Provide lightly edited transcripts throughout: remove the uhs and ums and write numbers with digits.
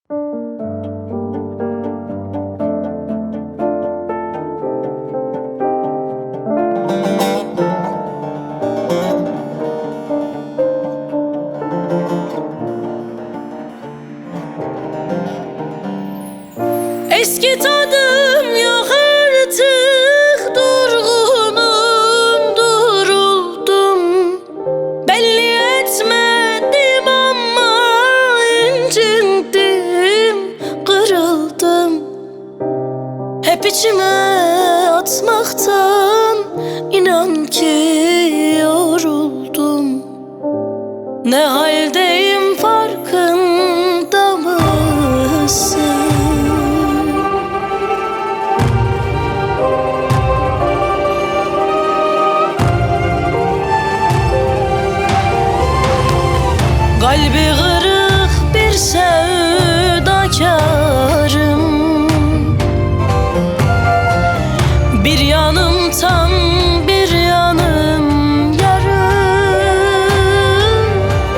Eski tadım yok artık, durgunum, duruldum. Belli etmedim ama incindim, kırıldım. Hep içime atmaktan inan ki yoruldum. Ne haldeyim farkında mısın? Kalbi kırık bir sevdakarım. Bir yanım tam, bir yanım yarım.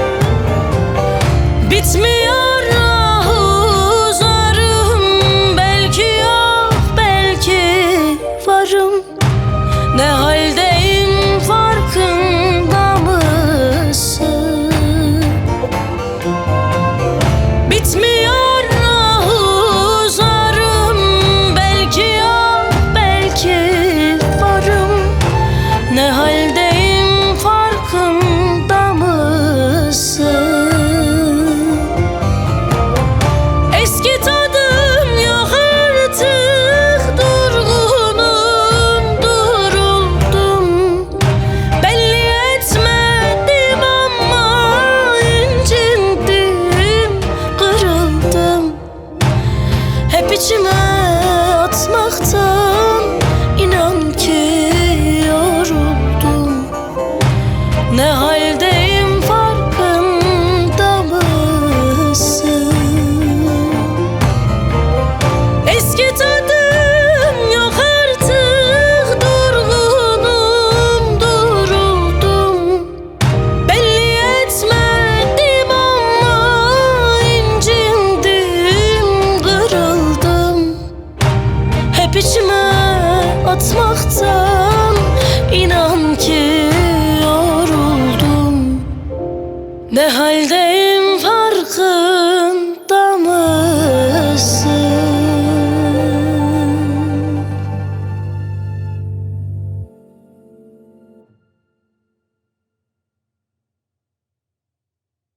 Bitmiyor ahuzarım. Belki yok, belki varım. Ne haldeyim farkında mısın? Bitmiyor ahuzarım. Belki yok, belki varım. Ne haldeyim farkında mısın? Eski tadım yok artık, durgunum, duruldum. Belli etmedim ama incindim, kırıldım. Hep içime atmaktan inan ki yoruldum. Ne haldeyim farkında mısın? Eski tadım yok artık, durgunum, duruldum. Belli etmedim ama incindim, kırıldım. Hep içime atmaktan inan ki yoruldum. Ne haldeyim farkında